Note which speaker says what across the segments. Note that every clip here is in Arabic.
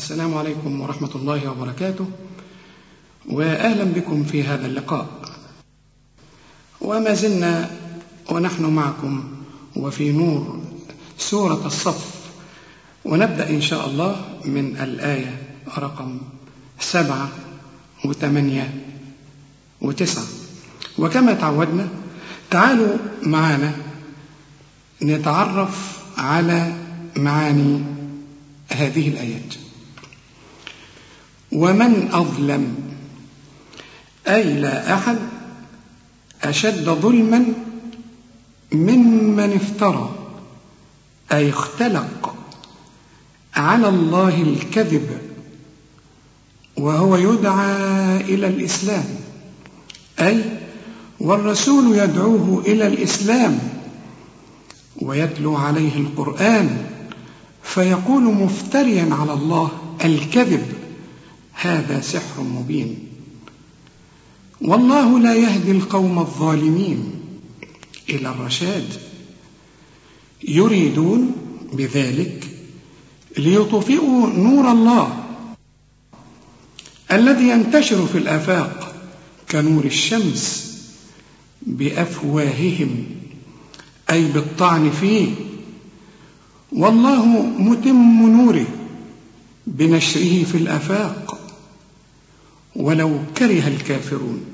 Speaker 1: السلام عليكم ورحمة الله وبركاته، وأهلا بكم في هذا اللقاء. وما زلنا ونحن معكم وفي نور سورة الصف، ونبدأ إن شاء الله من الآية رقم 7 و8 و9. وكما تعودنا تعالوا معنا نتعرف على معاني هذه الآيات. ومن أظلم، أي لا أحد أشد ظلما ممن افترى، أي اختلق على الله الكذب وهو يدعى إلى الإسلام، أي والرسول يدعوه إلى الإسلام ويتلو عليه القرآن فيقول مفتريا على الله الكذب، هذا سحر مبين. والله لا يهدي القوم الظالمين إلى الرشاد، يريدون بذلك ليطفئوا نور الله الذي ينتشر في الآفاق كنور الشمس بأفواههم، أي بالطعن فيه. والله متم نوره بنشره في الآفاق ولو كره الكافرون.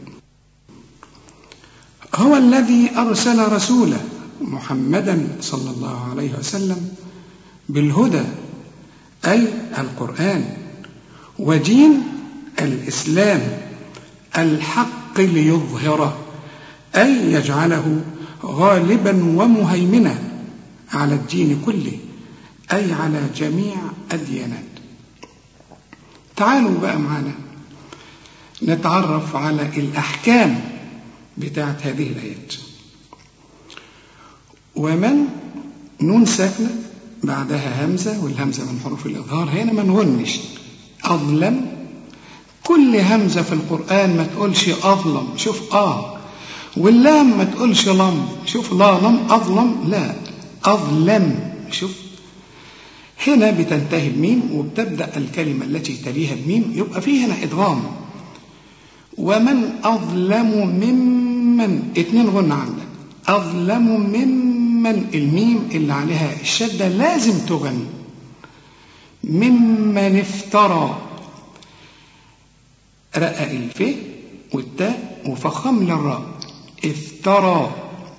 Speaker 1: هو الذي أرسل رسوله محمدا صلى الله عليه وسلم بالهدى، أي القرآن، ودين الإسلام الحق ليظهره، أي يجعله غالبا ومهيمنا على الدين كله، أي على جميع الديانات. تعالوا بقى معنا نتعرف على الأحكام بتاعت هذه الآيات. ومن نون ساكنة بعدها همزة، والهمزة من حروف الإظهار، هنا ما نغنش. أظلم، كل همزة في القرآن ما تقولش أظلم، شوف واللام ما تقولش لم، شوف لا لم أظلم، لا أظلم، شوف هنا بتنتهي بميم وبتبدأ الكلمة التي تليها بميم، يبقى فيه هنا إدغام. ومن أظلم ممن، 2 غنى عندك، أظلم ممن، الميم اللي عليها الشدة لازم تغني. ممن افترى، رقق الف والتاء وفخم للراء، افترى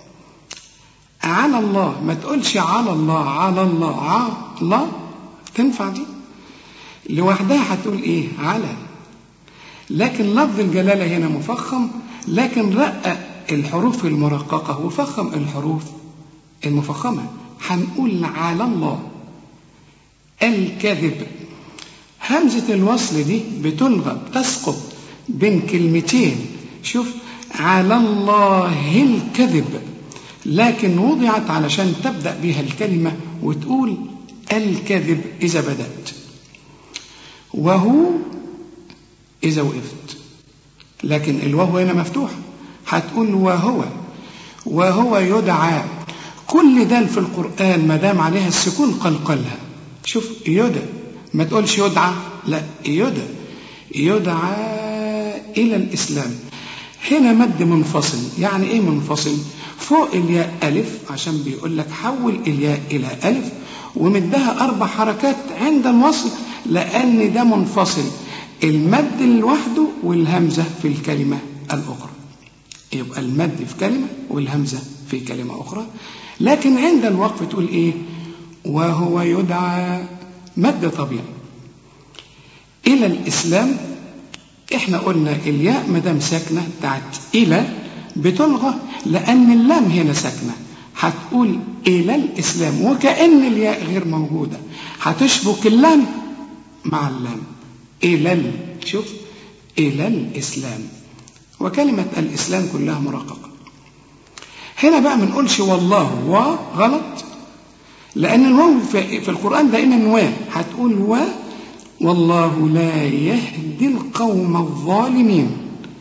Speaker 1: على الله، ما تقولش على الله، على الله، على تنفع دي لوحدها، هتقول ايه؟ على. لكن لفظ الجلالة هنا مفخم، لكن رقق الحروف المرققة وفخم الحروف المفخمة، هنقول على الله. الكذب، همزة الوصل دي بتلغى، بتسقط بين كلمتين، شوف على الله الكذب، لكن وضعت علشان تبدأ بها الكلمة وتقول الكذب إذا بدأت، وهو إذا وقفت، لكن الواو هنا مفتوح، هتقول وهو يدعى. كل ده في القرآن ما دام عليها السكون قلقلها، شوف يدعى، ما تقولش يدعى، لا يدعى إلى الإسلام. هنا مد منفصل، يعني إيه منفصل؟ فوق الياء ألف، عشان بيقول لك حول الياء إلى ألف، ومدها 4 حركات عند الوصل، لأن ده منفصل، المد لوحده والهمزة في الكلمة الأخرى، يبقى المد في كلمة والهمزة في كلمة أخرى. لكن عند الوقف تقول إيه؟ وهو يدعى، مد طبيعي إلى الإسلام. إحنا قلنا الياء مدام ساكنة بتاعت إلى بتلغى، لأن اللام هنا ساكنة، هتقول إلى الإسلام، وكأن الياء غير موجودة، هتشبك اللام مع اللام، شوف إلى الإسلام، وكلمة الإسلام كلها مرققة. هنا بقى ما نقولش والله غلط، لأن الواو في القرآن دائما هتقول والله لا يهدي القوم الظالمين.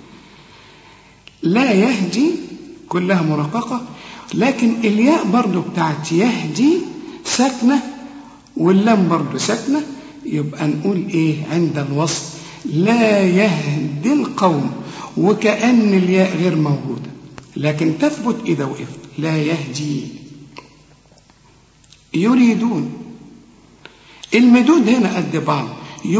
Speaker 1: لا يهدي كلها مرققة، لكن الياء برضو بتاعت يهدي ساكنة، واللام برضو ساكنة، يبقى نقول ايه عند الوصل؟ لا يهدي القوم، وكأن الياء غير موجودة، لكن تثبت إذا وقفت. لا يهدي. يريدون، المدود هنا قد بعض.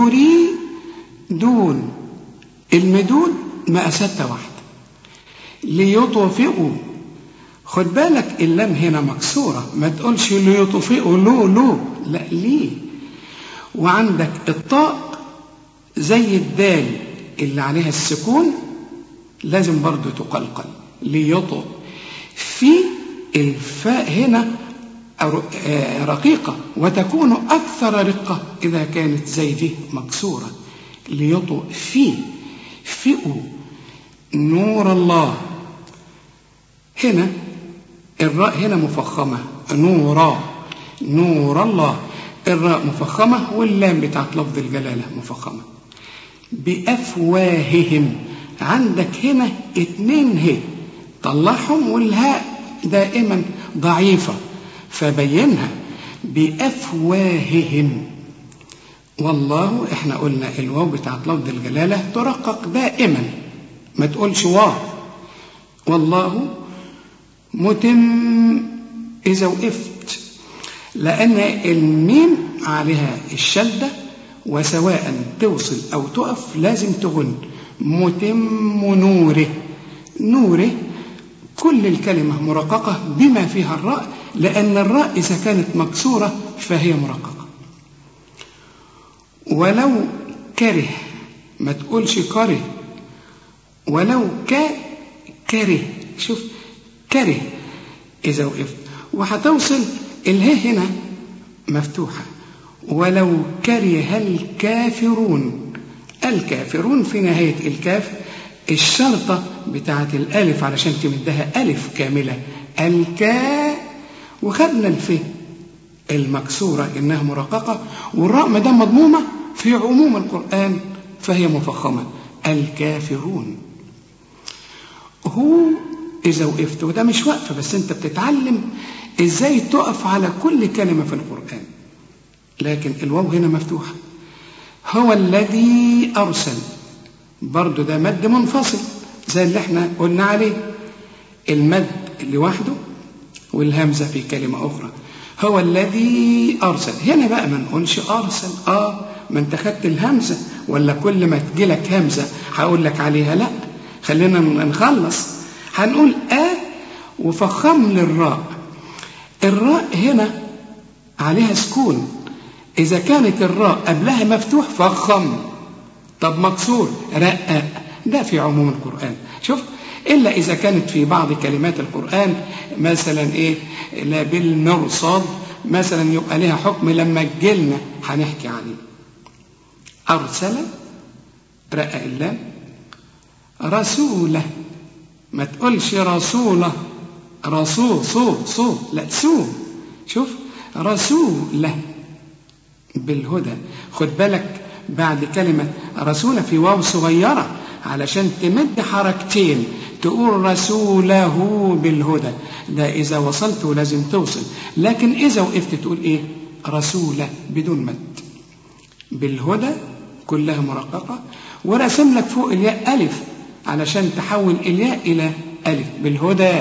Speaker 1: يريدون، المدود مقاساتها واحدة. ليطفئوا، خد بالك اللام هنا مكسورة، ما تقولش ليطفئوا لو، لا ليه. وعندك الطاء زي الدال اللي عليها السكون لازم برضو تقلقل. ليطفئ. في الفاء هنا رقيقة، وتكون أكثر رقة إذا كانت زي دي مكسورة. ليطفئ، فئوا نور الله. هنا الراء هنا مفخمة، نورا، نور الله، الراء مفخمة، واللام بتاعت لفظ الجلالة مفخمة. بأفواههم، عندك هنا 2 ه، طلعهم، والهاء دائما ضعيفة فبينها. بأفواههم. والله احنا قلنا الواو بتاعت لفظ الجلالة ترقق دائما، ما تقولش واو. والله متم إذا وقفت، لأن الميم عليها الشدة، وسواء توصل أو تقف لازم تغن. متم نوره، نوره كل الكلمة مرققة بما فيها الراء، لأن الراء إذا كانت مكسورة فهي مرققة. ولو كره، ما تقولش كره، ولو كره، شوف كره إذا وقفت، وهتوصل اله هنا مفتوحة. ولو كره الكافرون، الكافرون في نهاية الكاف الشرطة بتاعت الألف علشان تمدها ألف كاملة، الكا، وخدنا الف المكسورة إنها مرققة، والراء ما دام مضمومة في عموم القرآن فهي مفخمة. الكافرون. هو إذا وقفت، وده مش وقفة بس، أنت بتتعلم إزاي تقف على كل كلمة في القرآن، لكن الواو هنا مفتوحة. هو الذي أرسل، برضو ده مد منفصل زي اللي احنا قلنا عليه، المد لوحده والهمزة في كلمة أخرى. هو الذي أرسل، هنا بقى ما نقولش أرسل، ما انت خدت الهمزة، ولا كل ما تجيلك همزة هقول لك عليها؟ لا، خلينا نخلص. هنقول وفخم للراء. الراء هنا عليها سكون، إذا كانت الراء قبلها مفتوح فخم، طب مكسور رقق، ده في عموم القرآن. شوف، إلا إذا كانت في بعض كلمات القرآن مثلا لا بالمرصاد مثلا، يبقى لها حكم لما تجيلنا هنحكي عليه. أرسل رقق اللام. رسوله، ما تقولش رسوله، رسول صو، لا سو. شوف، رسوله بالهدى. خد بالك بعد كلمة رسوله في واو صغيرة علشان تمد حركتين، تقول رسوله بالهدى، ده إذا وصلت لازم توصل، لكن إذا وقفت تقول رسوله بدون مد. بالهدى كلها مرققة، ورسم لك فوق الياء ألف علشان تحول الياء إلى ألف. بالهدى.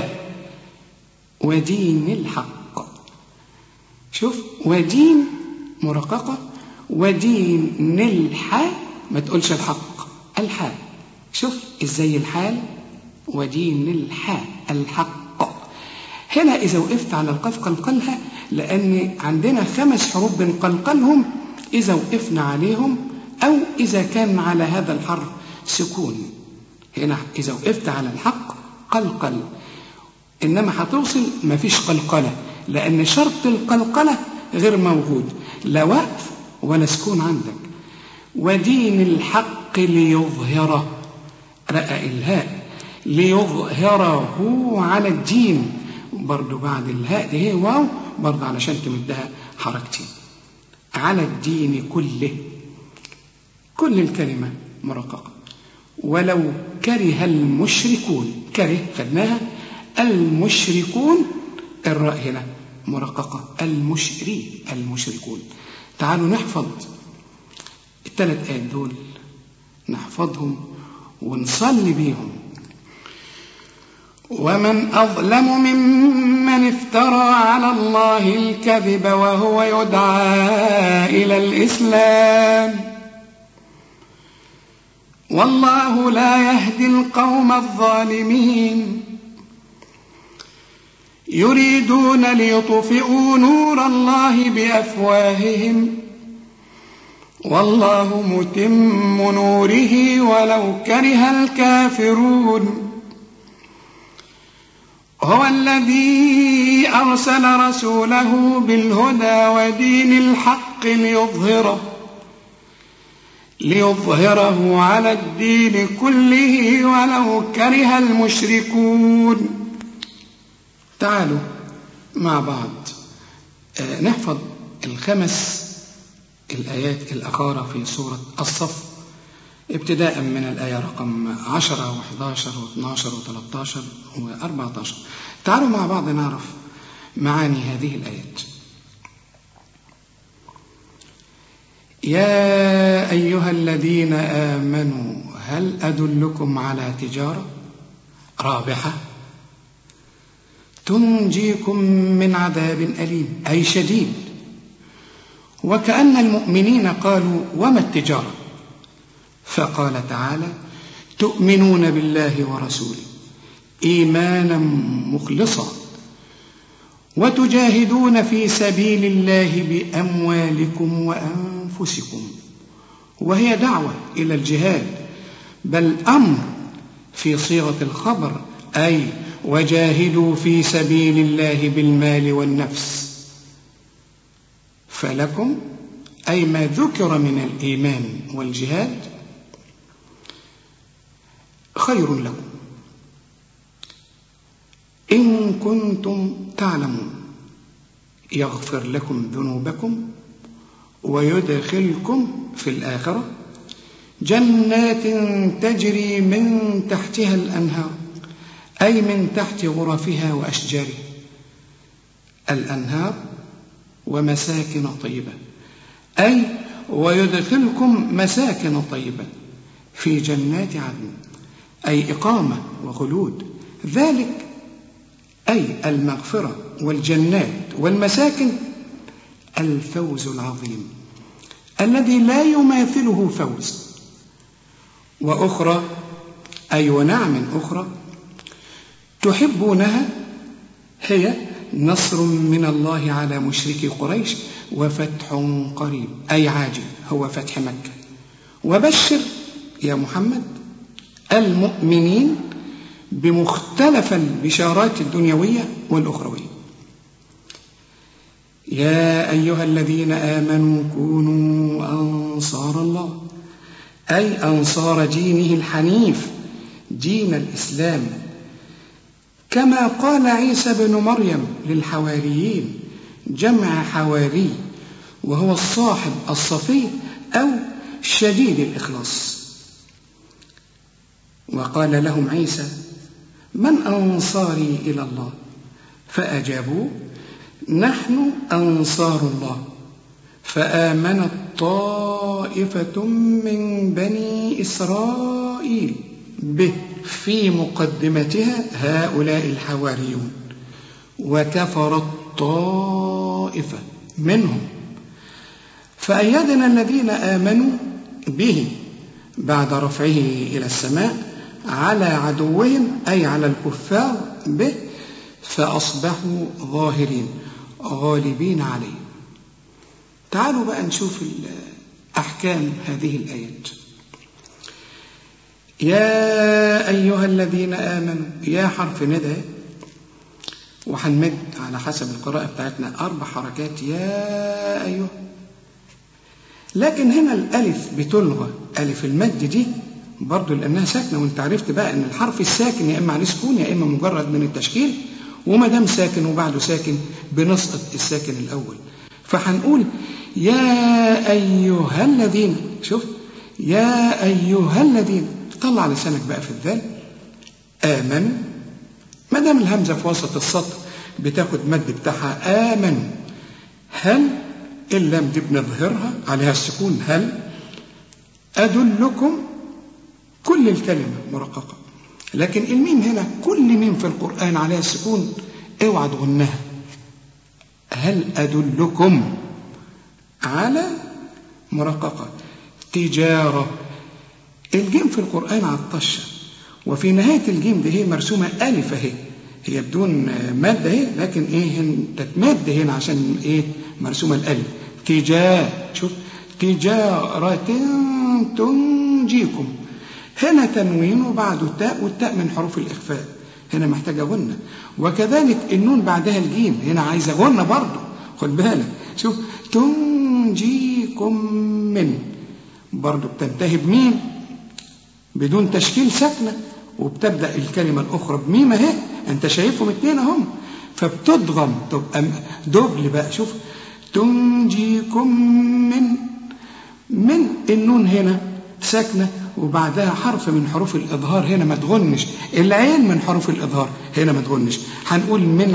Speaker 1: ودين الحق، شوف، ودين مرققة، ودين الحاء، ما تقولش الحق، الحاء. شوف ازاي الحال. ودين الحاء، الحق. هنا إذا وقفت على القاف قلقلها، لأن عندنا 5 حروف بنقلقلهم إذا وقفنا عليهم، أو إذا كان على هذا الحرف سكون. هنا إذا وقفت على الحق قلقل، إنما هتوصل ما فيش قلقلة، لأن شرط القلقلة غير موجود، لا وقف ولا سكون عندك. ودين الحق ليظهره، رقق الهاء، ليظهره على الدين، برضو بعد الهاء دي هي واو برضو علشان تمدها حركتين. على الدين كله، كل الكلمة مرققة. ولو كره المشركون، كره خدناها، المشركون الراء هنا مرققة. المشركون. تعالوا نحفظ الثلاث آيات دول نحفظهم ونصلي بيهم. ومن أظلم ممن افترى على الله الكذب وهو يدعى إلى الإسلام والله لا يهدي القوم الظالمين يريدون ليطفئوا نور الله بأفواههم والله متم نوره ولو كره الكافرون هو الذي أرسل رسوله بالهدى ودين الحق ليظهره على الدين كله ولو كره المشركون. تعالوا مع بعض نحفظ الخمس الآيات الأخيرة في سورة الصف ابتداء من الآية رقم 10 و11 و12 و13 و14. تعالوا مع بعض نعرف معاني هذه الآيات. يا أيها الذين آمنوا هل أدلكم على تجارة رابحة تنجيكم من عذاب أليم أي شديد. وكأن المؤمنين قالوا وما التجارة؟ فقال تعالى تؤمنون بالله ورسوله إيمانا مخلصا وتجاهدون في سبيل الله بأموالكم وأنفسكم، وهي دعوة إلى الجهاد بل أمر في صيغة الخبر أي وجاهدوا في سبيل الله بالمال والنفس. فلكم أي ما ذكر من الإيمان والجهاد خير لكم إن كنتم تعلمون يغفر لكم ذنوبكم ويدخلكم في الآخرة جنات تجري من تحتها الأنهار أي من تحت غرفها وأشجارها الأنهار ومساكن طيبة أي ويدخلكم مساكن طيبة في جنات عدن أي إقامة وخلود، ذلك أي المغفرة والجنات والمساكن الفوز العظيم الذي لا يماثله فوز. وأخرى أي ونعم أخرى تحبونها هي نصر من الله على مشركي قريش وفتح قريب أي عاجل هو فتح مكة. وبشر يا محمد المؤمنين بمختلف البشارات الدنيوية والأخروية. يا أيها الذين آمنوا كونوا أنصار الله أي أنصار دينه الحنيف دين الإسلام كما قال عيسى بن مريم للحواريين جمع حواري وهو الصاحب الصفي أو شديد الإخلاص. وقال لهم عيسى من أنصاري إلى الله فأجابوا نحن أنصار الله فآمنت طائفة من بني إسرائيل به في مقدمتها هؤلاء الحواريون وكفرت طائفة منهم فأيدنا الذين آمنوا به بعد رفعه إلى السماء على عدوهم أي على الكفار به فأصبحوا ظاهرين غالبين عليه. تعالوا بقى نشوف أحكام هذه الآيات. يا أيها الذين آمنوا يا حرف ندى وحنمد على حسب القراءة بتاعتنا 4 حركات يا أيها، لكن هنا الألف بتلغى ألف المد دي برضو لأنها ساكنة، وانت عرفت بقى أن الحرف الساكن يا إما عليه سكون يا إما مجرد من التشكيل، وما دام ساكن وبعده ساكن بنسقط الساكن الأول. فحنقول يا أيها الذين، شوف يا أيها الذين طلع لسانك بقى في الذال آمن، ما دام الهمزة في وسط السطر بتاخد مد بتاعها آمن. هل اللام دي بنظهرها عليها السكون هل، أدلكم كل الكلمة مرققة، لكن الميم هنا كل ميم في القرآن عليها السكون اوعى تغنها. هل أدلكم على مرققة. تجارة، الجيم في القرآن على الطشة، وفي نهاية الجيم دي هي مرسومة ألف اهي، هي بدون مادة اهي، لكن ايه تتمد هنا عشان ايه مرسومة الألف. شوف تجارة تنجيكم، هنا تنوين وبعده تاء، والتاء من حروف الإخفاء هنا محتاجة غنة، وكذلك النون بعدها الجيم هنا عايزة غنة برضه، خد بالك. شوف تنجيكم من، برضه بتنتهي بميم بدون تشكيل ساكنة، وبتبدأ الكلمة الأخرى بميم اهي، أنت شايفهم اتنين اهم، فبتضغم تبقى دبل بقى. شوف تنجيكم من النون هنا ساكنة وبعدها حرف من حروف الإظهار، هنا ما تغنش، العين من حروف الإظهار هنا ما تغنش، هنقول من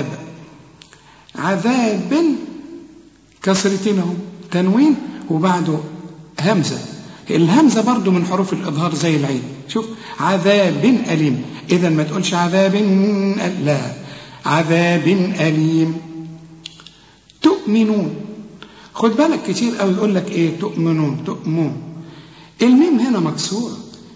Speaker 1: عذاب كسرتين اهو، تنوين وبعده همزة، الهمزة برضو من حروف الإظهار زي العين. شوف عذاب أليم، إذا ما تقولش عذاب لا، عذاب أليم. تؤمنون، خد بالك كتير أو يقول لك إيه تؤمنون، الميم هنا مكسورة،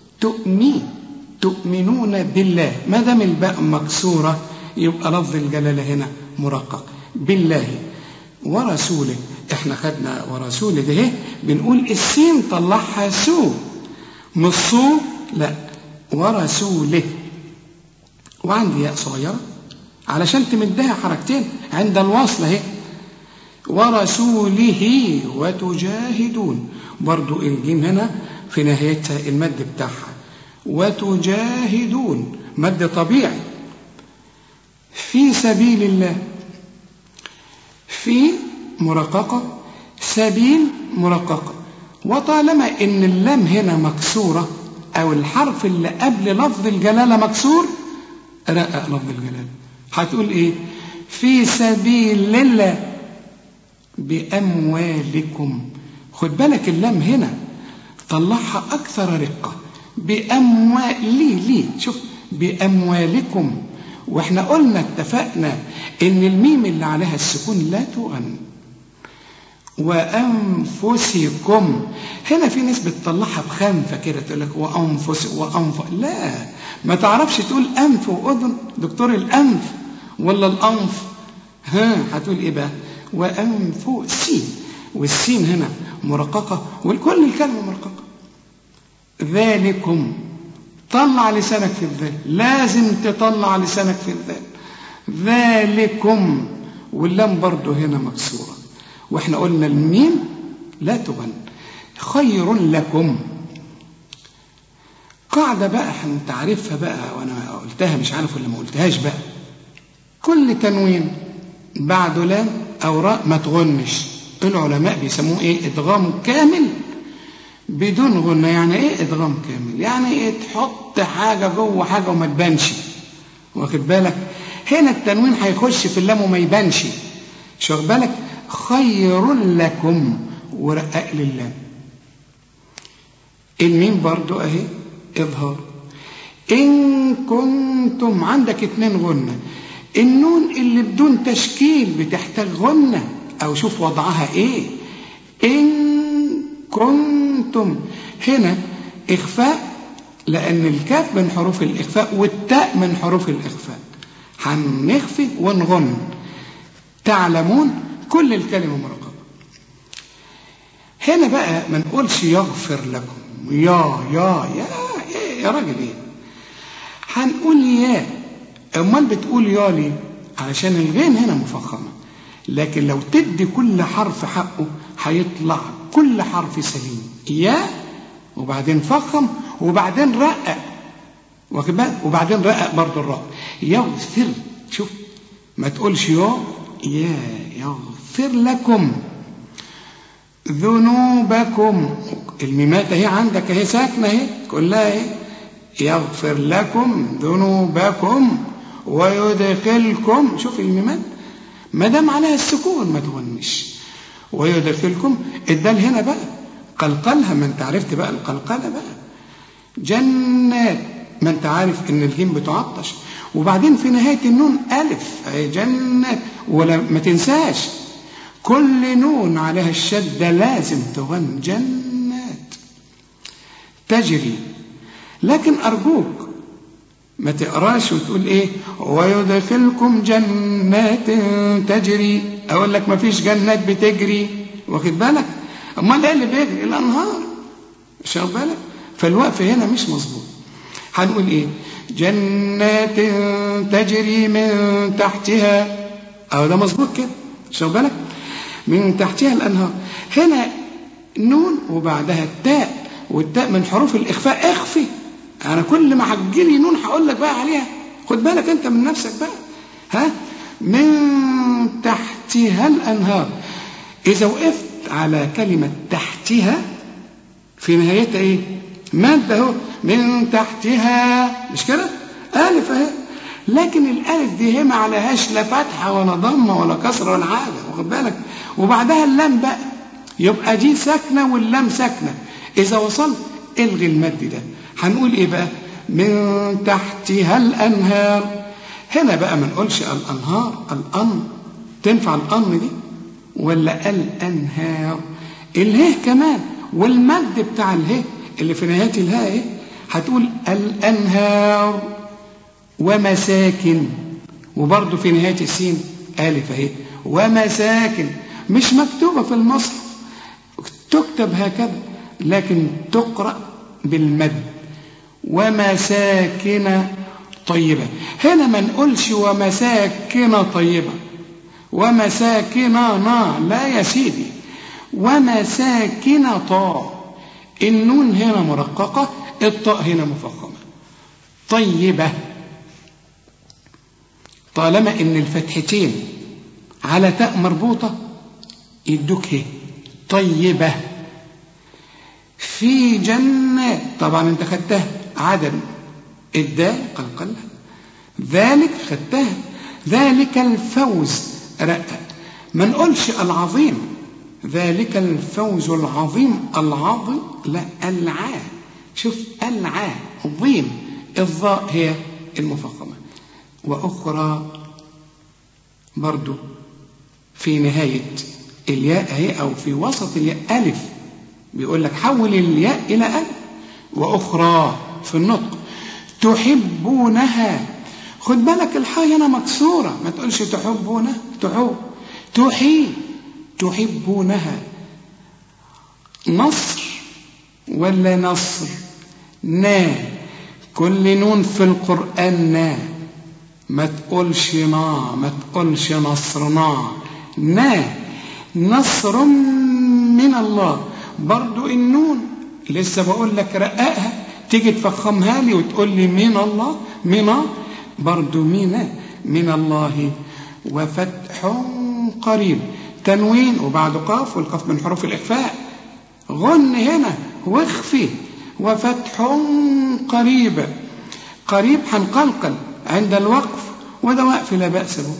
Speaker 1: تؤمنون بالله، ما دام الباء مكسورة يبقى لفظ الجلالة هنا مرقق. بالله ورسوله، احنا خدنا ورسوله ده بنقول السين طلعها سو، مش صو لا، ورسوله، وعندي ياء صغيرة علشان تمدها حركتين عند الوصل اهي، ورسوله وتجاهدون، برضو الجيم هنا في نهايتها المد بتاعها، وتجاهدون مد طبيعي. في سبيل الله، في مرققة، سبيل مرققة، وطالما ان اللام هنا مكسورة او الحرف اللي قبل لفظ الجلالة مكسور، رقق لفظ الجلالة، هتقول ايه؟ في سبيل الله بأموالكم، خد بالك اللام هنا طلعها أكثر رقة، بأموالي شوف بأموالكم، واحنا قلنا اتفقنا ان الميم اللي عليها السكون لا تغن. وأنفسكم، هنا في ناس بتطلعها بخنفة كده تقول لك وأنف، لا، ما تعرفش تقول أنف وأذن، دكتور الأنف ولا الأنف، هتقول إيه بقى؟ وأنفسي، والسين هنا مرققة، والكل الكلمة مرققة. ذلكم، طلع لسانك في الذال، لازم تطلع لسانك في الذال، ذلكم، واللام برضو هنا مكسورة، واحنا قلنا الميم لا تغن. خير لكم، قاعدة بقى انت عارفها بقى، وانا قلتها مش عارف ولا ما قلتهاش بقى، كل تنوين بعده لام او راء ما تغنش، العلماء بيسموه ايه؟ ادغام كامل بدون غنة. يعني ايه ادغام كامل؟ يعني ايه؟ تحط حاجة جوه حاجة وما تبانش، واخد بالك؟ هنا التنوين هيخش في اللام وما يبانش، شو واخد بالك؟ خير لكم ورقق للام. الميم برضو اهي اظهار. ان كنتم، عندك 2 غنة، النون اللي بدون تشكيل بتحتاج غنة، او شوف وضعها ايه، ان كنتم، هنا اخفاء لان الكاف من حروف الاخفاء والتاء من حروف الاخفاء، هنخفي ونغن. تعلمون، كل الكلمة مرققة. هنا بقى ما نقولش يغفر لكم، يا راجل ايه، هنقول يا، امال بتقول يا ليه؟ علشان الغين هنا مفخمة، لكن لو تدي كل حرف حقه هيطلع كل حرف سليم، يا وبعدين فخم وبعدين رقق، واخد بالك؟ وبعدين رقق برضه الراء. يغفر، شوف ما تقولش يا يغفر لكم ذنوبكم، الميمات اهي عندك اهي ساكنه اهي كلها اهي، يغفر لكم ذنوبكم ويدخلكم، شوف الميمات ما دام عليها السكون ما تغنش، ويدخلكم، الدال هنا بقى قلقلها، ما انت عرفت بقى القلقلة بقى. جنات، ما انت عارف ان الجيم بتعطش، وبعدين في نهاية النون ألف، جنات. ولا ما تنساش كل نون عليها الشدة لازم تغن، جنات تجري. لكن أرجوك ما تقراش وتقول ايه ويدخلكم جنات تجري، اقول لك ما فيش جنات بتجري، واخد بالك؟ امال ايه اللي بيجري؟ الانهار، مش واخد بالك؟ فالوقف هنا مش مظبوط. هنقول ايه؟ جنات تجري من تحتها، او ده مظبوط كده، مش واخد بالك؟ من تحتها الانهار. هنا نون وبعدها التاء، والتاء من حروف الاخفاء، اخفي. انا كل ما هتجيلي نون هقول لك بقى عليها، خد بالك انت من نفسك بقى. ها، من تحتها الانهار. اذا وقفت على كلمه تحتها في نهايتها ايه؟ ماده اهو، من تحتها، مش كده؟ الف اهي. لكن الالف دي هي ما عليهاش لا فتحه ولا ضمه ولا كسره ولا حاجه، واخد بالك؟ وبعدها اللام بقى، يبقى دي ساكنه واللام ساكنه. اذا وصلت الغي المد ده، هنقول ايه بقى؟ من تحتها الانهار. هنا بقى ما نقولش الانهار، الان تنفع الان دي ولا الانهار؟ اله كمان، والمد بتاع اله اللي في نهايه الهاء ايه؟ هتقول الانهار ومساكن، وبرضه في نهايه السين الف اهي، ومساكن. مش مكتوبه في المصحف، تكتب هكذا لكن تقرأ بالمد. ومساكن طيبة. هنا ما نقولش ومساكن طيبة، ومساكن نا، لا يا سيدي، ومساكن طاء. النون هنا مرققة، الطاء هنا مفخمة. طيبة، طالما ان الفتحتين على تاء مربوطة يدوك هي طيبة. في جنات، طبعا انت خدتها عدم الدال قلقلها، ذلك خدتها، ذلك الفوز رقق. ما نقولش العظيم، ذلك الفوز العظيم، العظيم لا، العا، شوف العا الضيم، الضاء هي المفخمة. وأخرى برضو في نهاية الياء هي، أو في وسط الياء ألف، بيقول لك حول الياء إلى ألف. وأخرى في النطق تحبونها، خد بالك الحاء هنا مكسورة، ما تقولش تحبونها، تحي، تحبونها. نصر ولا نصر؟ نا، كل نون في القرآن نا، ما تقولش نا، ما تقولش نصرنا، نا، نصر من الله. برضو النون لسه بقول لك رققها، تيجي تفخمها لي وتقول لي من الله، من، برضو من الله. وفتح قريب، تنوين وبعد قاف، والقاف من حروف الإخفاء، غن هنا واخفي. وفتح قريب، قريب هنقلقل عند الوقف، وده وقف لا بأس به.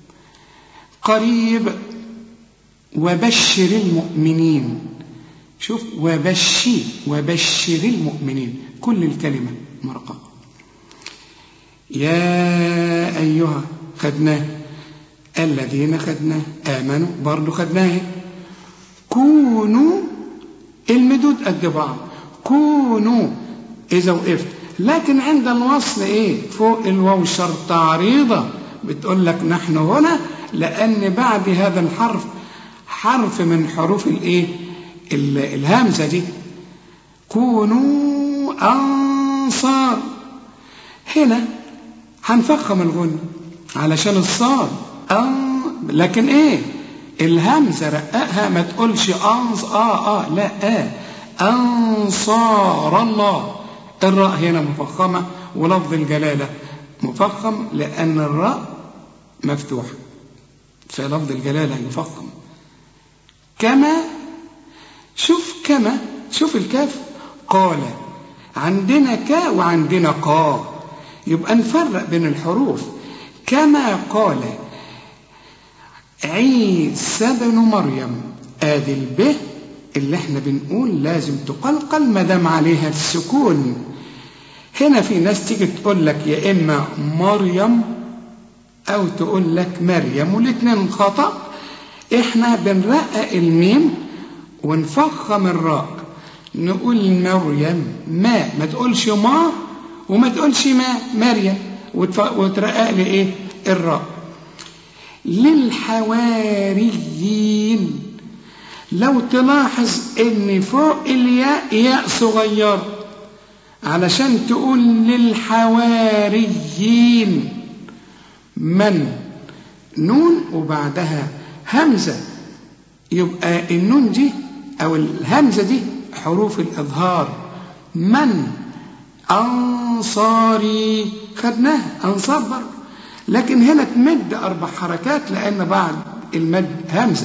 Speaker 1: قريب. وبشر المؤمنين، شوف وبشر المؤمنين، كل الكلمة مرققة. يا أيها خدناه، الذين خدناه، آمنوا برضو خدناه. كونوا، المدود قد بعض، كونوا إذا وقفت. لكن عند الوصل إيه؟ فوق الواو شرط عريضة، بتقول لك نحن هنا، لأن بعد هذا الحرف حرف من حروف الإيه؟ الهمزة دي. كونوا أنصار، هنا هنفخم الغنة علشان الصاد لكن ايه؟ الهمزة رققها، ما تقولش لا، أنصار الله. الراء هنا مفخمة، ولفظ الجلالة مفخم لأن الراء مفتوحة، فلفظ الجلالة يفخم. كما، شوف كما، شوف الكاف، قال، عندنا كا وعندنا قا، يبقى نفرق بين الحروف. كما قال عيسى بن مريم، ادي الب اللي احنا بنقول لازم تقلقل ما دام عليها السكون. هنا في ناس تيجي تقول لك يا إما مريم أو تقول لك مريم، والاثنين خطأ. احنا بنرقق الميم ونفخم الراء، نقول مريم ما تقولش ما وما تقولش مريم، وترقق لي ايه الراء. للحواريين، لو تلاحظ ان فوق الياء ياء صغير علشان تقول للحواريين، من نون وبعدها همزة، يبقى النون دي او الهمزة دي حروف الإظهار. من أنصاري، خدناها أنصار برضه، لكن هنا تمد 4 حركات لأن بعد المد همزة.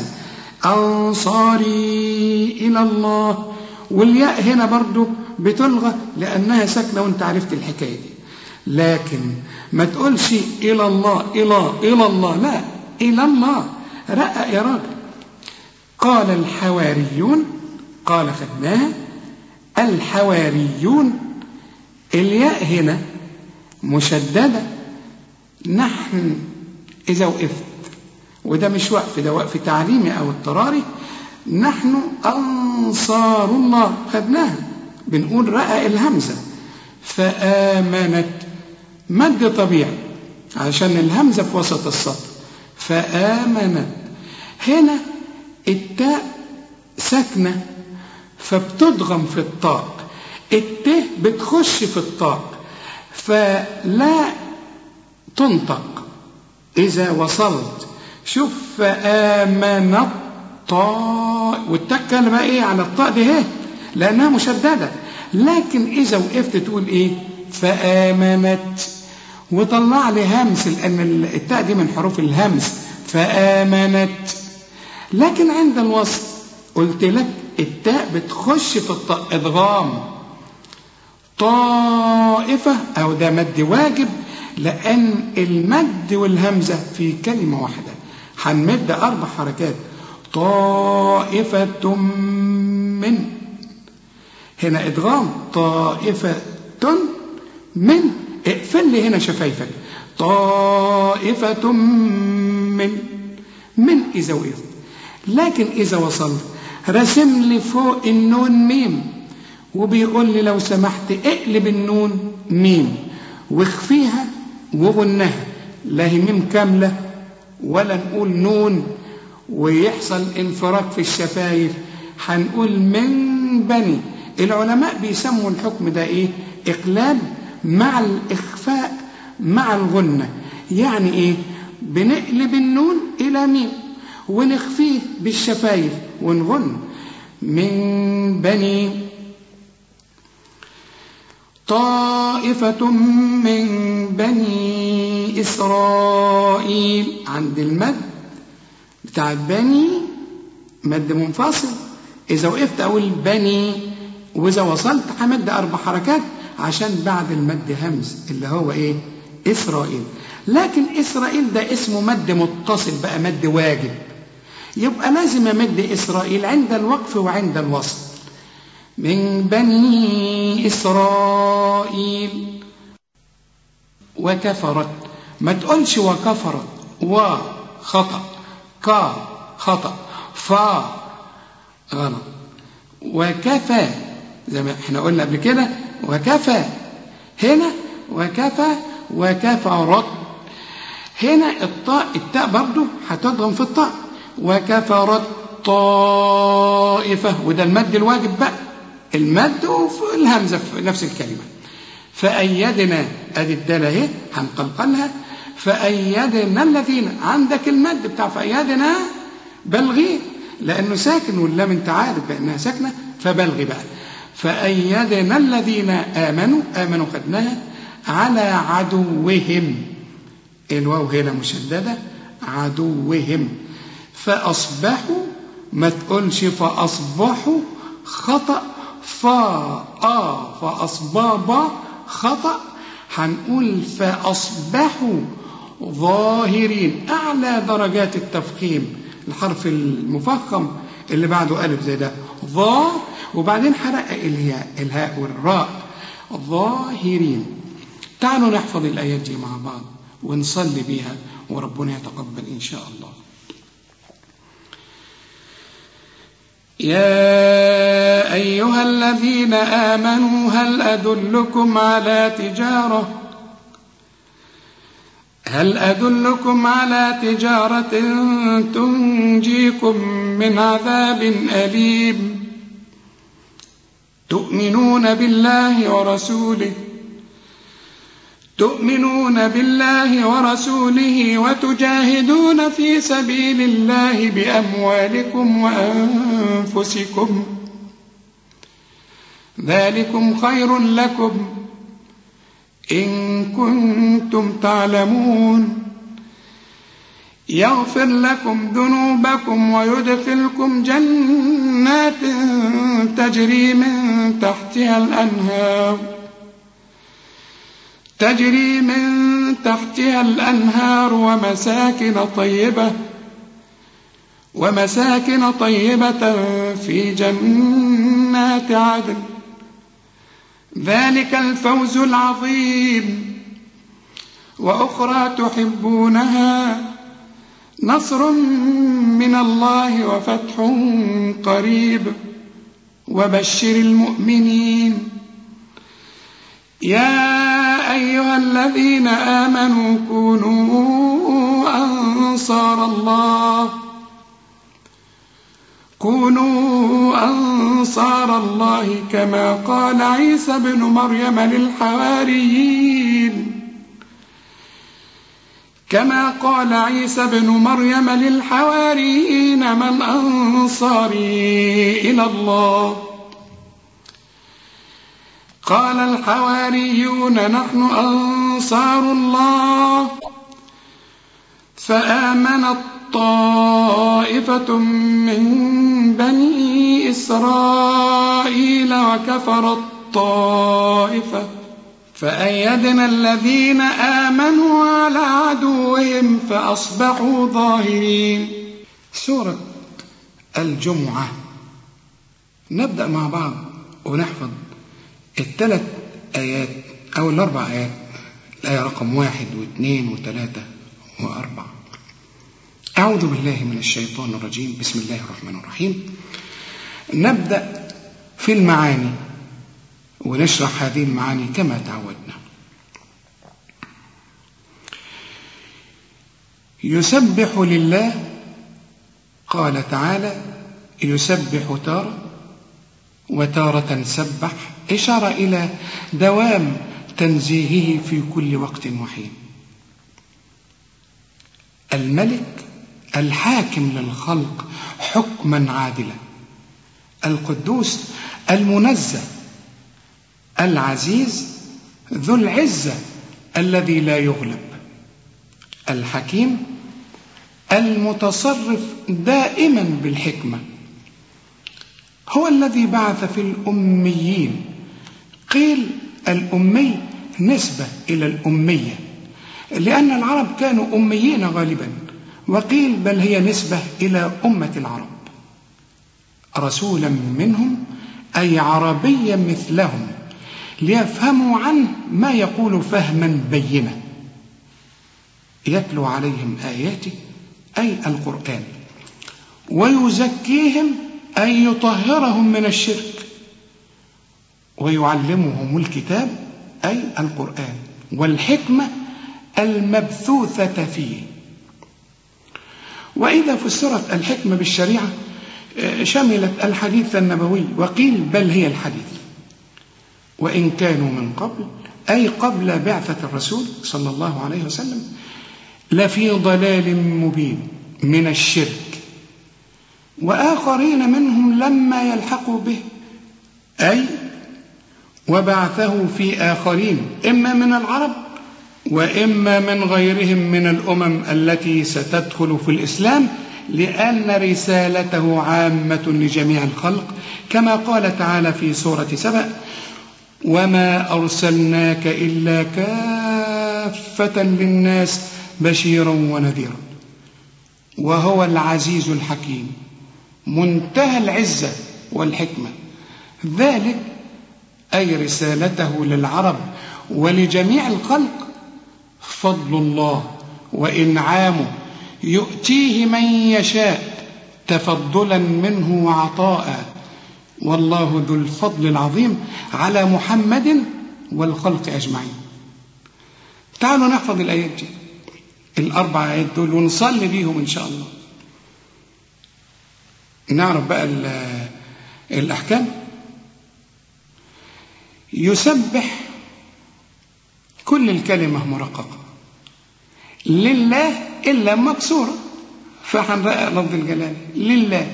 Speaker 1: أنصاري إلى الله، والياء هنا برضه بتلغى لأنها ساكنة وانت عرفت الحكاية دي. لكن ما تقولش إلى الله إلى الله، لا، إلى الله، رقق يا راجل. قال الحواريون، قال خدناها. الحواريون الياء هنا مشددة. نحن إذا وقفت، وده مش وقف، ده وقف تعليمي أو اضطراري، نحن أنصار الله، خدناها، بنقول رقق الهمزة. فآمنت مد طبيعي عشان الهمزة في وسط السطر. فآمنت، هنا التاء ساكنة فبتضغم في الطاء، الت بتخش في الطاء فلا تنطق إذا وصلت. شوف فآمنت طاء، والتاء بقى إيه على الطاء دي اهي لأنها مشددة. لكن إذا وقفت تقول إيه فآمنت، وطلع لي همس لأن التاء دي من حروف الهمس. فآمنت، لكن عند الوصل قلت لك التاء بتخش في الطاء إدغام. طائفة، أو ده مد واجب لأن المد والهمزة في كلمة واحدة، هنمد 4 حركات. طائفة من، هنا إدغام. طائفة من، اقفل لي هنا شفايفك. طائفة من إذا وقفت. لكن إذا وصلت رسم لي فوق النون ميم، وبيقول لي لو سمحت اقلب النون ميم واخفيها وغنها، لا هي ميم كاملة ولا نقول نون ويحصل انفراج في الشفايف، هنقول من بني. العلماء بيسموا الحكم ده ايه؟ اقلاب مع الاخفاء مع الغنة. يعني ايه؟ بنقلب النون الى ميم ونخفيه بالشفايف ونغن. من بني، طائفة من بني إسرائيل. عند المد بتاع بني مد منفصل، إذا وقفت أقول بني، وإذا وصلت همد 4 حركات عشان بعد المد همز اللي هو إيه؟ إسرائيل. لكن إسرائيل ده اسمه مد متصل بقى، مد واجب، يبقى لازم أمد إسرائيل عند الوقف وعند الوصل. من بني إسرائيل. وكفرت، ما تقولش وكفرت، خطأ، خطأ، غلط. وكفى زي ما احنا قلنا قبل كده، وكفى هنا، وكفرت هنا التاء برضو هتضغم في الطاء. وكفرت طائفة، وده المد الواجب بقى، المد والهمزة في نفس الكلمة. فأيدنا، ادي الدالة اهي هنقلقلها. فأيدنا الذين، عندك المد بتاع فأيدنا بلغي لأنه ساكن، واللام انت عارف بأنها ساكنة فبلغي بقى. فأيدنا الذين آمنوا خدناها على عدوهم، الواو هنا مشددة، عدوهم. فأصبحوا، ما تقولش فأصبحوا، خطأ. فأصبابا خطأ، هنقول فأصبحوا ظاهرين. أعلى درجات التفخيم الحرف المفخم اللي بعده ألف زي ده، ظا وبعدين حرق الهاء والراء ظاهرين. تعالوا نحفظ الآيات دي مع بعض ونصلي بيها وربنا يتقبل إن شاء الله. يا أيها الذين آمنوا هل أدلكم على تجارة تنجيكم من عذاب أليم تؤمنون بالله ورسوله وتجاهدون في سبيل الله بأموالكم وأنفسكم ذلكم خير لكم إن كنتم تعلمون يغفر لكم ذنوبكم ويدخلكم جنات تجري من تحتها الأنهار ومساكن طيبة في جنات عدن ذلك الفوز العظيم. وأخرى تحبونها نصر من الله وفتح قريب وبشر المؤمنين. يا أيها الذين آمنوا كونوا أنصار الله كما قال عيسى بن مريم للحواريين من أنصاري إلى الله قال الحواريون نحن أنصار الله فآمنت طائفة من بني إسرائيل وكفرت طائفة فأيدنا الذين آمنوا على عدوهم فأصبحوا ظاهرين. سورة الجمعة. نبدأ مع بعض ونحفظ الثلاث آيات أو الأربع آيات، الآية رقم 1 و2 و3 و4. أعوذ بالله من الشيطان الرجيم. بسم الله الرحمن الرحيم. نبدأ في المعاني ونشرح هذه المعاني كما تعودنا. يسبح لله، قال تعالى يسبح تارة وتارة سبح، إشارة إلى دوام تنزيهه في كل وقت وحين. الملك الحاكم للخلق حكما عادلا، القدوس المنزه العزيز ذو العزة الذي لا يغلب، الحكيم المتصرف دائما بالحكمة، هو الذي بعث في الأميين. قيل الأمي نسبة إلى الأمية لأن العرب كانوا أميين غالبا، وقيل بل هي نسبة إلى أمة العرب. رسولا منهم أي عربيا مثلهم ليفهموا عنه ما يقول فهما بينا، يتلو عليهم آياته أي القرآن، ويزكيهم أي يطهرهم من الشرك، ويعلمهم الكتاب أي القرآن والحكمة المبثوثة فيه. وإذا فسرت الحكمة بالشريعة شملت الحديث النبوي، وقيل بل هي الحديث، وإن كانوا من قبل أي قبل بعثة الرسول صلى الله عليه وسلم لفي ضلال مبين من الشرك، وآخرين منهم لما يلحقوا به، أي وبعثه في آخرين إما من العرب وإما من غيرهم من الأمم التي ستدخل في الإسلام، لأن رسالته عامة لجميع الخلق، كما قال تعالى في سورة سبأ: وما أرسلناك إلا كافة للناس بشيرا ونذيرا. وهو العزيز الحكيم منتهى العزة والحكمة. ذلك أي رسالته للعرب ولجميع الخلق فضل الله وإنعامه يؤتيه من يشاء تفضلا منه وعطاء، والله ذو الفضل العظيم على محمد والخلق أجمعين. تعالوا نحفظ الآيات دي، الأربع آيات دول، ونصلي بيهم إن شاء الله. نعرف بقى الأحكام. يسبح كل الكلمة مرققة، لله إلا مكسورة فهنرقق لفظ الجلال، لله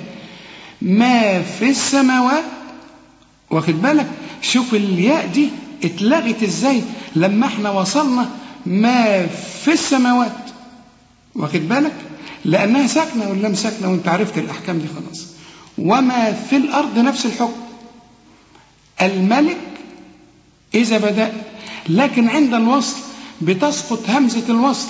Speaker 1: ما في السماوات. واخد بالك؟ شوف الياء دي اتلغت ازاي لما احنا وصلنا ما في السماوات. واخد بالك؟ لأنها ساكنة واللام ساكنة، وانت عرفت الأحكام دي خلاص. وما في الأرض نفس الحكم، الملك إذا بدأ، لكن عند الوصل بتسقط همزة الوصل،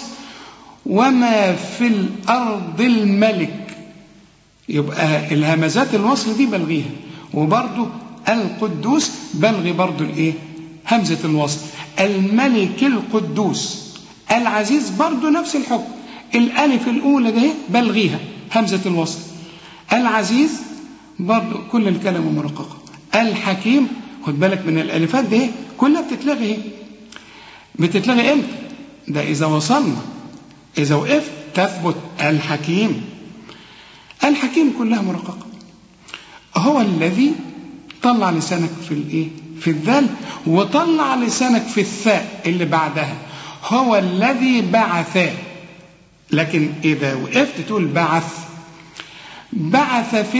Speaker 1: وما في الأرض الملك، يبقى الهمزات الوصل دي بلغيها. وبرضو القدوس بلغي برضو الايه؟ همزة الوصل. الملك القدوس. العزيز برضو نفس الحكم، الألف الأولى ده بلغيها همزة الوصل. العزيز برضو كل الكلمة مرققة. الحكيم خد بالك من الألفات ده كلها بتتلغي. بتتلغي امتى؟ ده إذا وصلنا، إذا وقفت تثبت الحكيم. الحكيم كلها مرققة. هو الذي طلع لسانك في الايه؟ في الذال، وطلع لسانك في الثاء اللي بعدها. هو الذي بعث، لكن إذا وقفت تقول بعث. بعث في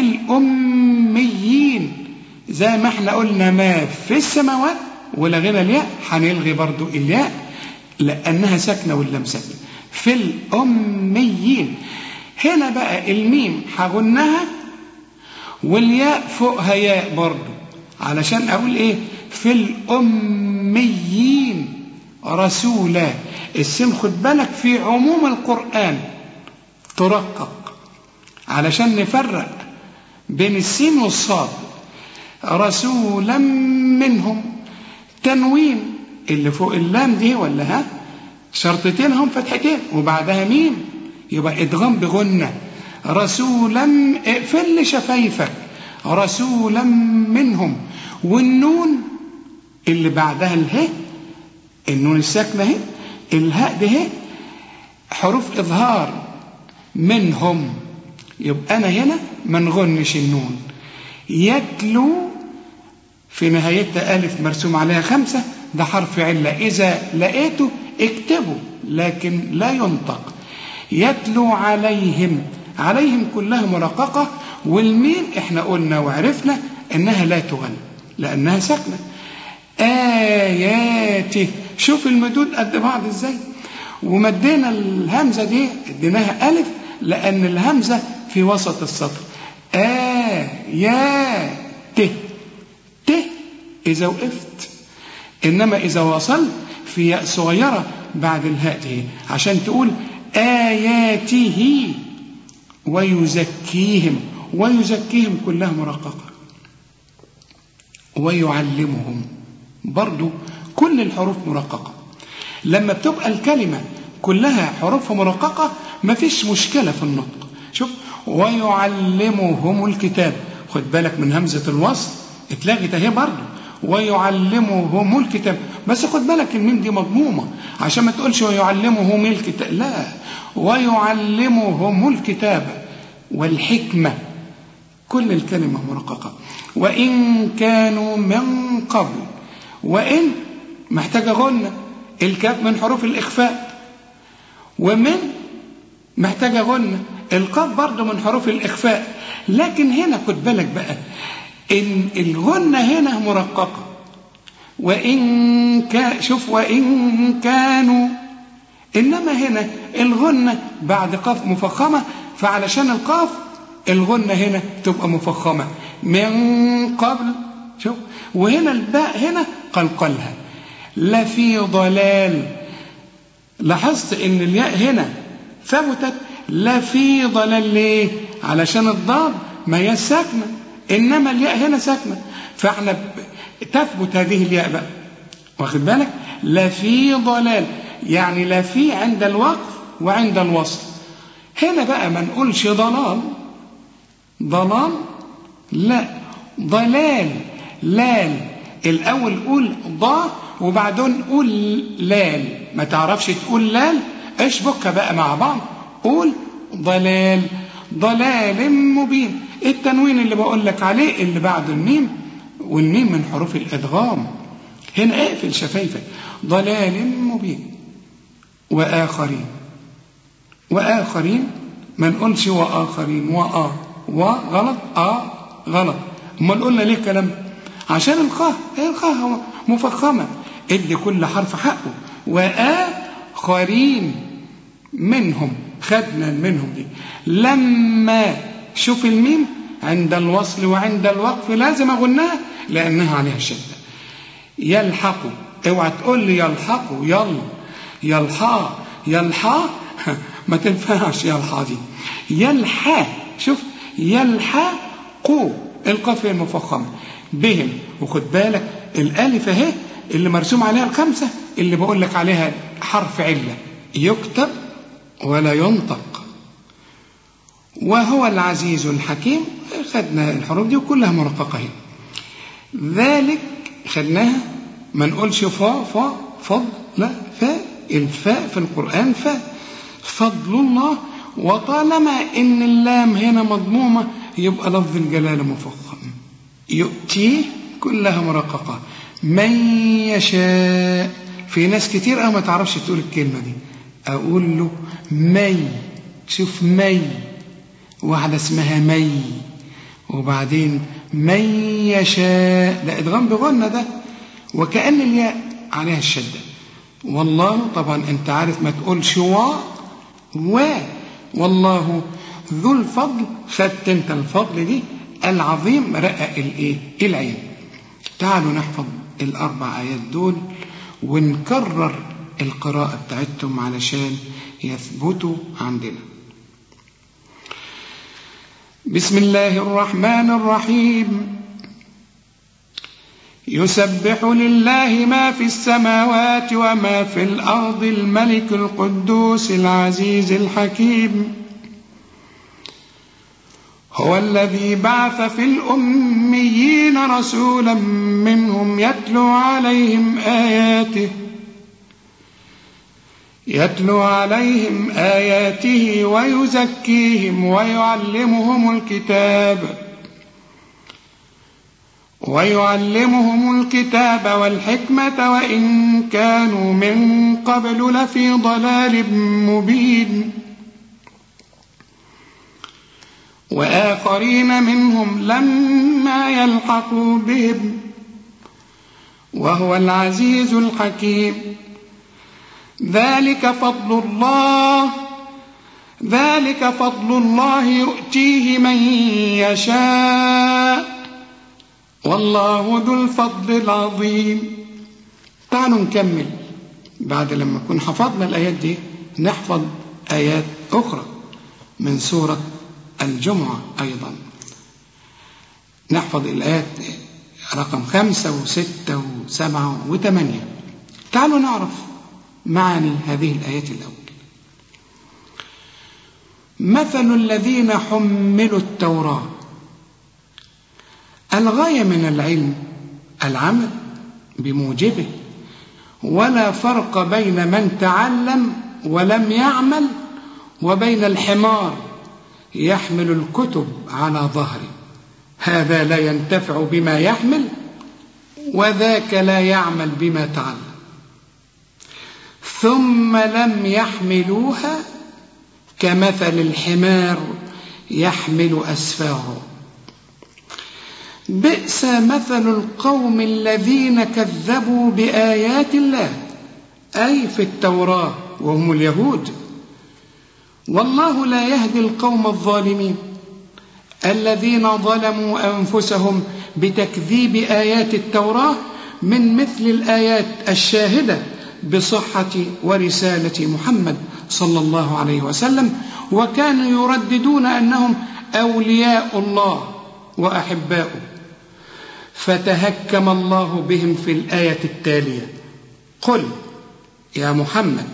Speaker 1: الأميين، زي ما احنا قلنا ما في السماوات ولغينا الياء، هنلغي برضو الياء لأنها ساكنة واللام ساكنة. في الأميين. هنا بقى الميم هغنها والياء فوقها ياء برضو، علشان أقول إيه؟ في الأميين رسولا. السين خد بالك في عموم القرآن ترقق علشان نفرق بين السين والصاد. رسولا منهم، تنوين اللي فوق اللام دي ولا ها شرطتين هم فتحتين وبعدها ميم، يبقى ادغام بغنة. رسولا اقفل شفايفك، رسولا منهم. والنون اللي بعدها اله، النون الساكنة اهي، الهاء ده حروف إظهار منهم، يبقى أنا هنا ما نغنش النون. يتلو في نهايتها ألف مرسوم عليها 5، ده حرف علة، إذا لقيته اكتبه لكن لا ينطق. يتلو عليهم، عليهم كلها مرققة، والميم احنا قلنا وعرفنا انها لا تغنى لانها ساكنة. آياته، شوف المدود قد بعض ازاي. ومدينا الهمزة دي اديناها ألف لأن الهمزة في وسط السطر. آياته، ت إذا وقفت، إنما إذا وصلت في ياء صغيرة بعد الهاء دي عشان تقول آياته. ويزكيهم، ويزكيهم كلها مرققة. ويعلمهم برضو كل الحروف مرققة. لما بتبقى الكلمة كلها حروف مرققة مفيش مشكلة في النطق. شوف ويعلمهم الكتاب، خد بالك من همزة الوصل اتلغت اهي برضو. ويعلمهم الكتاب، بس خد بالك الميم دي مضمومة عشان ما تقولش ويعلمهم الكتاب، لا، ويعلمهم الكتاب والحكمة، كل الكلمة مرققة. وإن كانوا من قبل، وإن محتاجة غنة، الكاف من حروف الإخفاء، ومن محتاجة غنة، القاف برضو من حروف الإخفاء. لكن هنا خد بالك بقى إن الغنة هنا مرققة. شوف وإن كانوا، إنما هنا الغنة بعد قاف مفخمة، فعلشان القاف الغنة هنا تبقى مفخمة. من قبل، شوف، وهنا الباء هنا قلقلها. لفي ضلال، لاحظت إن الياء هنا ثبتت لفي ضلال. ليه؟ علشان الضاد ما هي ساكنة، إنما الياء هنا ساكنة، فاحنا تثبت هذه الياء بقى، واخد بالك؟ لفي ضلال، يعني لفي عند الوقف وعند الوصل. هنا بقى ما نقولش ضلال لا، ضلال لال. الأول قول ضا وبعدين قول لال، ما تعرفش تقول لال اشبكها بقى مع بعض، قول ضلال مبين. التنوين اللي بقول لك عليه اللي بعد الميم، والميم من حروف الإدغام، هنا اقفل شفايفك. ضلال مبين. وآخرين ما نقولش وآخرين غلط غلط. امال قلنا ليه الكلام؟ عشان الخاء مفخمة، ادي كل حرف حقه. وآخرين منهم، خدنا منهم دي. لما شوف الميم عند الوصل وعند الوقف لازم اغنها لانها عليها شدة. يلحقوا، اوعى تقول لي يلحقوا يلحق ما تنفعش يلحق دي. يلحق، شوف يلحقوا، القاف المفخمة بهم. وخد بالك الالف اهي اللي مرسوم عليها الخمسة اللي بقول لك عليها حرف علة، يكتب ولا ينطق. وهو العزيز الحكيم، خدنا الحروف دي وكلها مرققة هي. ذلك خدناها، ما نقولش فضل، لا، الفاء في القرآن فاء، فضل الله. وطالما ان اللام هنا مضمومة يبقى لفظ الجلالة مفخم. يؤتيه كلها مرققة. من يشاء، في ناس كتير ما تعرفش تقول الكلمة دي، اقول له مي، شوف مي، واحدة اسمها مي، وبعدين من يشاء، ده ادغام بغنى ده، وكأن الياء عليها الشدة. والله طبعا انت عارف ما تقولش والله ذو الفضل، خدت انت الفضل دي العظيم، رقق العين. تعالوا نحفظ الأربع آيات دول ونكرر القراءة بتاعتهم علشان يثبتوا عندنا. بسم الله الرحمن الرحيم. يسبح لله ما في السماوات وما في الأرض الملك القدوس العزيز الحكيم. هو الذي بعث في الأميين رسولا منهم يتلو عليهم آياته ويزكيهم ويعلمهم الكتاب والحكمة وإن كانوا من قبل لفي ضلال مبين. وآخرين منهم لما يلحقوا بهم وهو العزيز الحكيم. ذلك فضل الله يؤتيه من يشاء والله ذو الفضل العظيم. تعالوا نكمل بعد لما نكون حفظنا الآيات دي، نحفظ آيات أخرى من سورة الجمعة أيضا. نحفظ الآيات رقم 5 و6 و7 و8. تعالوا نعرف معاني هذه الآيات الأول. مثل الذين حملوا التوراة، الغاية من العلم العمل بموجبه، ولا فرق بين من تعلم ولم يعمل وبين الحمار يحمل الكتب على ظهره، هذا لا ينتفع بما يحمل وذاك لا يعمل بما تعلم، ثم لم يحملوها كمثل الحمار يحمل أسفاره. بئس مثل القوم الذين كذبوا بآيات الله، أي في التوراة وهم اليهود، والله لا يهدي القوم الظالمين الذين ظلموا أنفسهم بتكذيب آيات التوراة من مثل الآيات الشاهدة بصحة ورسالة محمد صلى الله عليه وسلم، وكانوا يرددون أنهم أولياء الله وأحباؤه. فتهكم الله بهم في الآية التالية: قل يا محمد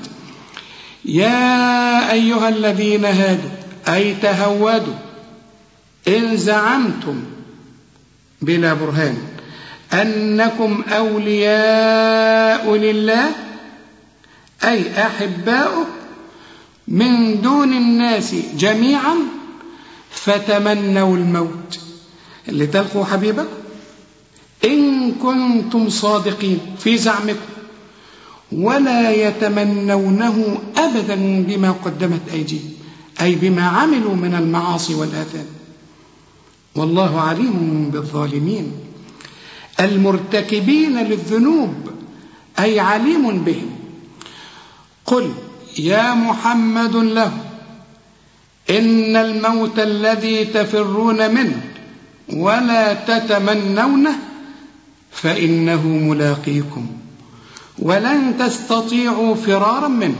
Speaker 1: يا أيها الذين هادوا، أي تهودوا، إن زعمتم بلا برهان أنكم أولياء لله، أي أحباؤه من دون الناس جميعا، فتمنوا الموت لتلقوا حبيبكم إن كنتم صادقين في زعمكم، ولا يتمنونه أبدا بما قدمت أيديهم، أي بما عملوا من المعاصي والآثام، والله عليم بالظالمين المرتكبين للذنوب، أي عليم بهم. قل يا محمد له إن الموت الذي تفرون منه ولا تتمنونه فإنه ملاقيكم ولن تستطيعوا فرارا منه،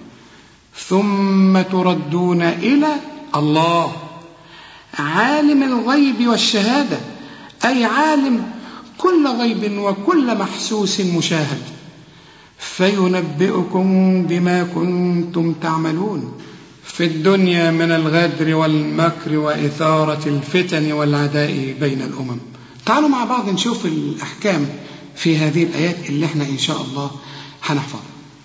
Speaker 1: ثم تردون إلى الله عالم الغيب والشهادة، أي عالم كل غيب وكل محسوس مشاهد، فينبئكم بما كنتم تعملون في الدنيا من الغدر والمكر وإثارة الفتن والعداء بين الأمم. تعالوا مع بعض نشوف الأحكام في هذه الآيات اللي احنا إن شاء الله هنحفظها.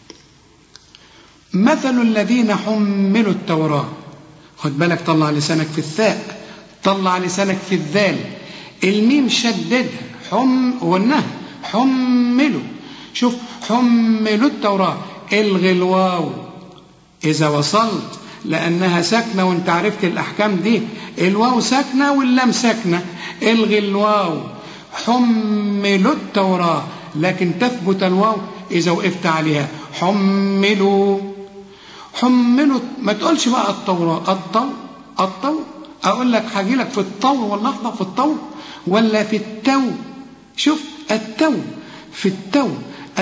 Speaker 1: مثل الذين حملوا التوراة، خد بالك، طلع لسانك في الثاء، طلع لسانك في الذال، الميم شددها، والنهي حملوا. شوف حملوا التوراة، الغي الواو إذا وصلت لأنها ساكنة، وانت عرفت الأحكام دي، الواو ساكنة واللام ساكنة، الغي الواو. حملوا التوراة، لكن تثبت الواو إذا وقفت عليها. حملوا ما تقولش بقى التوراة، الطو أقول لك هاجي لك في الطور واللفظة في الطور ولا في التو. شوف التو في التو،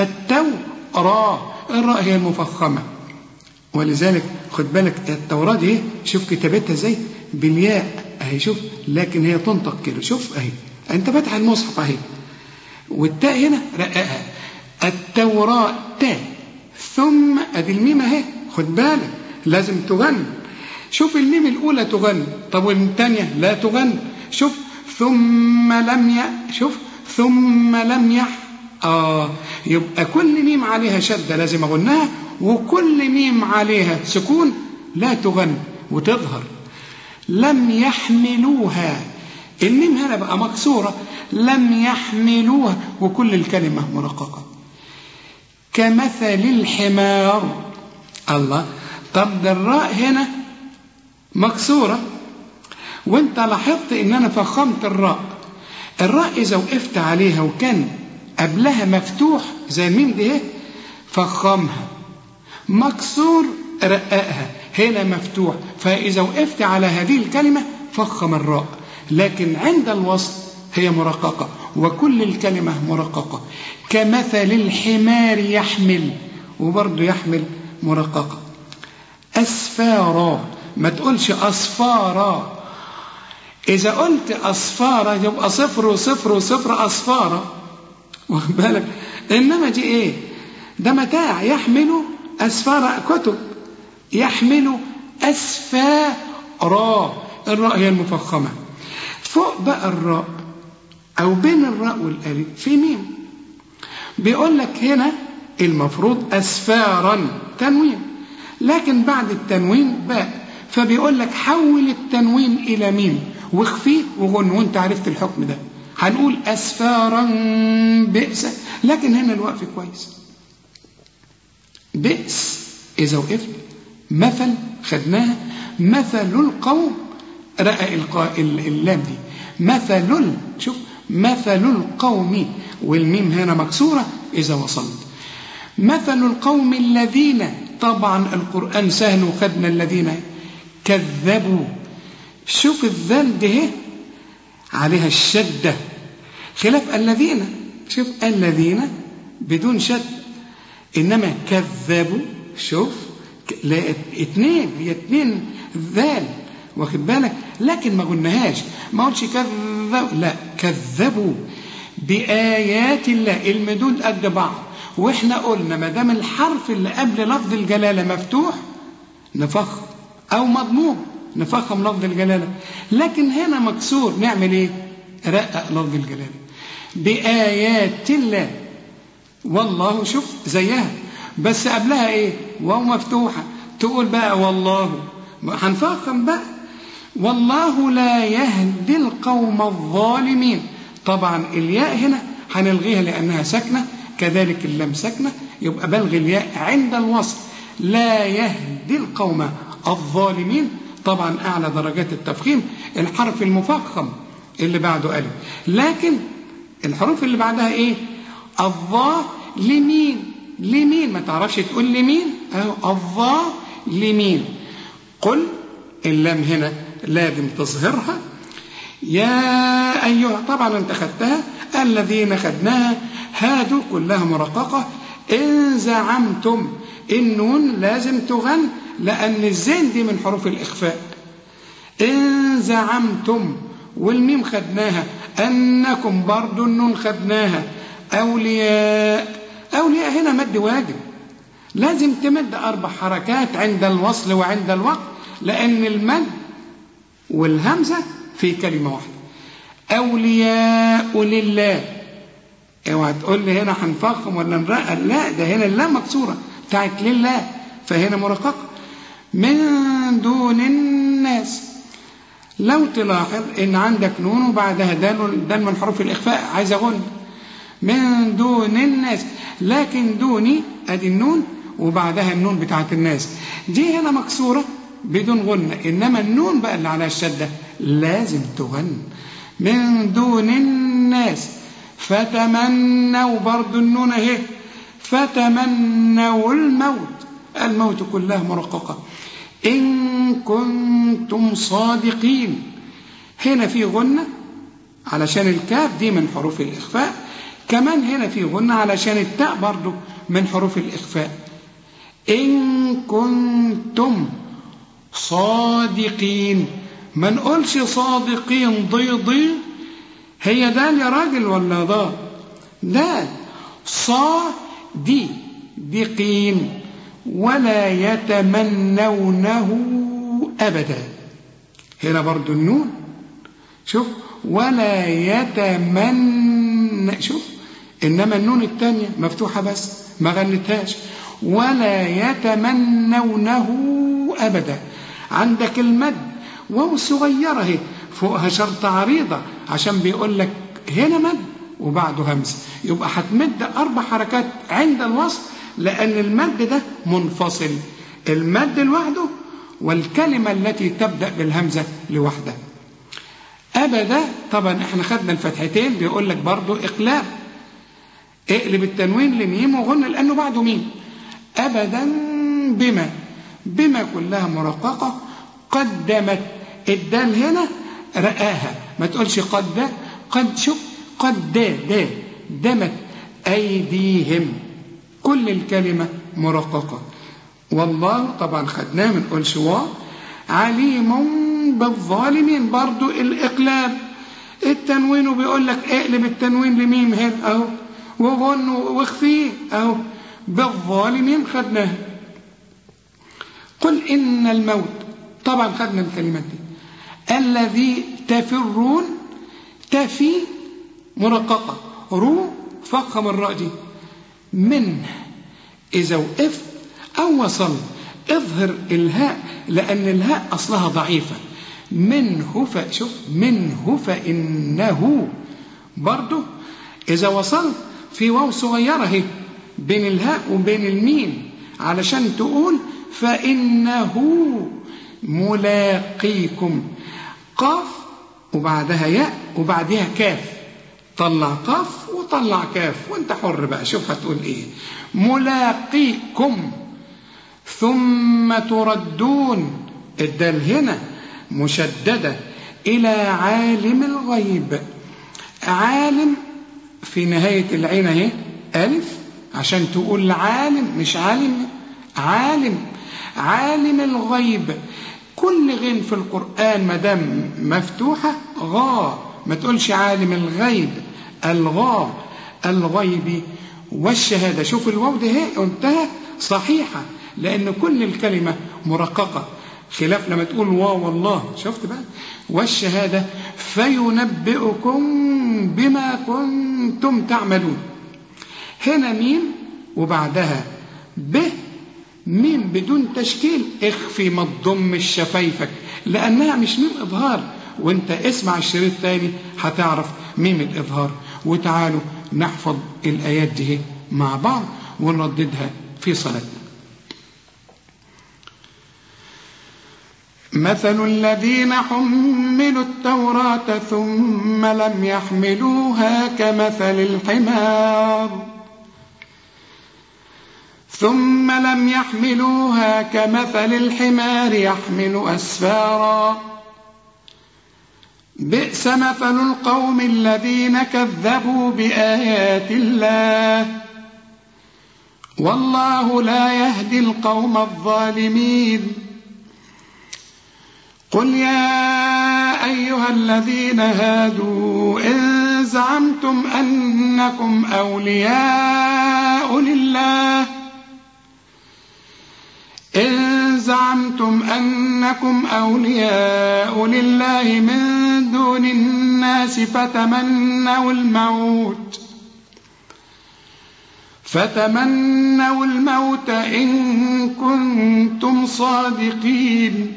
Speaker 1: الراء هي المفخمة، ولذلك خد بالك التوراة دي شوف كتابتها ازاي بالياء اهي، شوف، لكن هي تنطق كده، شوف اهي انت فاتح المصحف اهي، والتاء هنا رققها، التوراة تاء، ثم ادي الميم اهي، خد بالك لازم تغن. شوف الميم الاولى تغن، طب والثانيه لا تغن. شوف ثم لم يبقى كل ميم عليها شدة لازم أغنها، وكل ميم عليها سكون لا تغن وتظهر. لم يحملوها، الميم هنا بقى مكسورة، لم يحملوها، وكل الكلمة مرققة. كمثل الحمار، الله، طب ده الراء هنا مكسورة، وانت لاحظت ان انا فخمت الراء إذا وقفت عليها وكان قبلها مفتوح زي الميم دي فخمها، مكسور رققها، هنا مفتوح، فإذا وقفت على هذه الكلمة فخم الراء، لكن عند الوصل هي مرققة، وكل الكلمة مرققة. كمثل الحمار يحمل، وبرضه يحمل مرققة. أسفارا، ما تقولش أصفارا، إذا قلت أصفارا يبقى صفر وصفر وصفر أصفارا، واخد بالك، إنما دي إيه؟ ده متاع، يحمل أسفار كتب، يحمل أسفارا، الراء هي المفخمة. فوق بقى الراء أو بين الراء والألف في ميم، بيقول لك هنا المفروض أسفارا تنوين، لكن بعد التنوين باء، فبيقول لك حول التنوين إلى ميم واخفيه وغن، وانت عرفت الحكم ده، هنقول أسفارا بئس، لكن هنا الوقف كويس. بئس إذا وقفت، مثل خدناها، مثل القوم، رقق اللام دي، شوف مثل القوم، والميم هنا مكسورة إذا وصلت. مثل القوم الذين، طبعا القرآن سهل وخدنا الذين كذبوا، شوف الذال ده عليها الشدة، خلاف الذين، شوف الذين بدون شد، إنما كذبوا، شوف لا اتنين ذال، واخد بالك؟ لكن ما قلناهاش، ما قلتش كذبوا، لا كذبوا بآيات الله. المدود قد بعض، واحنا قلنا ما دام الحرف اللي قبل لفظ الجلالة مفتوح نفخم، أو مضموم نفخم لفظ الجلالة، لكن هنا مكسور نعمل ايه؟ رقق لفظ الجلالة. بآيات الله، والله شوف زيها بس قبلها ايه؟ واو مفتوحة، تقول بقى والله هنفخم بقى، والله لا يهدي القوم الظالمين. طبعا الياء هنا هنلغيها لأنها ساكنة، كذلك اللام ساكنة، يبقى بلغي الياء عند الوصل. لا يهدي القوم الظالمين، طبعا أعلى درجات التفخيم الحرف المفخم اللي بعده ألف، لكن الحروف اللي بعدها إيه؟ الظا لمين؟ لمين ما تعرفش تقول لمين؟ الظا لمين. قل اللام هنا لازم تظهرها. يا أيها، طبعا انت خدتها، الذين خدناها، هادوا كلها مرققة. إن زعمتم، النون لازم تغن لأن الزين دي من حروف الإخفاء. إن زعمتم، والميم خدناها، أنكم برضو النون خدناها. أولياء، أولياء هنا مد واجب، لازم تمد 4 حركات عند الوصل وعند الوقت، لأن المد والهمزة في كلمة واحدة. أولياء لله، اوعى تقول لي هنا هنفخم ولا نرقق، لا ده هنا اللام مكسورة بتاعت لله، فهنا مرققة. من دون الناس، لو تلاحظ ان عندك نون وبعدها دال من حروف الإخفاء، عايز أقول من دون الناس، لكن دوني ادي النون وبعدها النون بتاعت الناس دي هنا مكسورة بدون غنة، إنما النون بقى اللي على الشدة لازم تغن. من دون الناس فتمنوا، برضو النون اهي، فتمنوا الموت، الموت كلها مرققة. إن كنتم صادقين، هنا في غنة علشان الكاف دي من حروف الإخفاء، كمان هنا في غنة علشان التاء برضو من حروف الإخفاء. إن كنتم صادقين، ما نقولش صادقين ضي، هي دال يا راجل ولا ضاد؟ دال. صادقين، ولا يتمنونه أبدا، هنا برضو النون شوف، ولا يتمنى، شوف، إنما النون الثانية مفتوحة بس ما غنتهاش، ولا يتمنونه أبدا. عندك المد واو صغيرة اهي فوقها شرطة عريضة عشان بيقول لك هنا مد وبعده همزة، يبقى هتمد 4 حركات عند الوصل، لأن المد ده منفصل، المد لوحده والكلمة التي تبدأ بالهمزة لوحدها. أبدا، طبعا احنا خدنا الفتحتين، بيقول لك برضو إقلاب، اقلب التنوين لميم وغن لأنه بعده ميم. أبدا بما كلها مرققة. قدمت، الدال هنا رقاها، ما تقولش قد شوف، دمت أيديهم، كل الكلمة مرققة. والله طبعا خدناه، ما نقولش عليم بالظالمين، برضو الإقلاب، التنوين وبيقول لك اقلب التنوين لميم هنا اهو، وغن واخفيه اهو. بالظالمين خدناها. قل إن الموت، طبعا خدنا الكلمات دي. الذي تفرون، تفي مرققة، رو فخم الراء دي. منه، إذا وقفت أو وصل اظهر الهاء لأن الهاء أصلها ضعيفة. منه، شوف، منه فإنه، برضو إذا وصلت في واو صغيرة هي بين الهاء وبين الميم علشان تقول فإنه ملاقيكم. قاف وبعدها ياء وبعدها كاف، طلع قاف وطلع كاف وانت حر بقى، شوف هتقول ايه. ملاقيكم ثم تردون، الدال هنا مشددة، إلى عالم الغيب. عالم في نهاية العين اهي ألف عشان تقول عالم، مش عالم، عالم الغيب. كل غين في القرآن مدام مفتوحة غا، ما تقولش عالم الغيب، الغا الغيب والشهادة. شوف الواو دي قلتها صحيحة لأن كل الكلمة مرققة، خلاف لما تقول واو الله. شفت بقى؟ والشهادة فينبئكم بما كنتم تعملون. هنا ميم وبعدها ب، ميم بدون تشكيل، اخفي ما تضمش شفايفك لأنها مش ميم إظهار، وانت اسمع الشريط تاني هتعرف ميم الإظهار. وتعالوا نحفظ الآيات دي مع بعض ونرددها في صلاتنا. مثل الذين حملوا التوراة ثم لم يحملوها كمثل الحمار يحمل أسفارا بئس مثل القوم الذين كذبوا بآيات الله والله لا يهدي القوم الظالمين. قل يا أيها الذين هادوا إن زعمتم أنكم أولياء لله من دون الناس فتمنوا الموت إن كنتم صادقين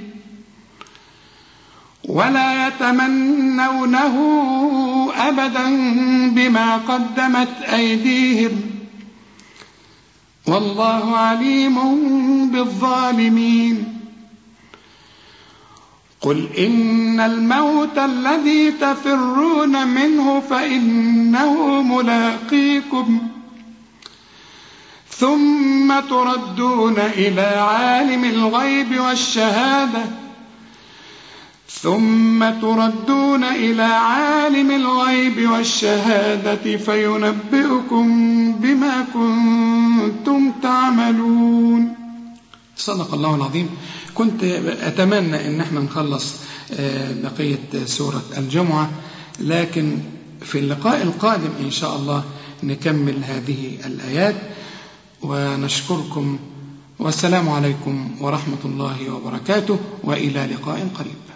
Speaker 1: ولا يتمنونه أبدا بما قدمت أيديهم والله عليم بالظالمين. قل إن الموت الذي تفرون منه فإنه ملاقيكم ثم تردون إلى عالم الغيب والشهادة فينبئكم بما كنتم تعملون. صدق الله العظيم. كنت أتمنى أن احنا نخلص بقية سورة الجمعة، لكن في اللقاء القادم إن شاء الله نكمل هذه الآيات. ونشكركم والسلام عليكم ورحمة الله وبركاته، وإلى لقاء قريب.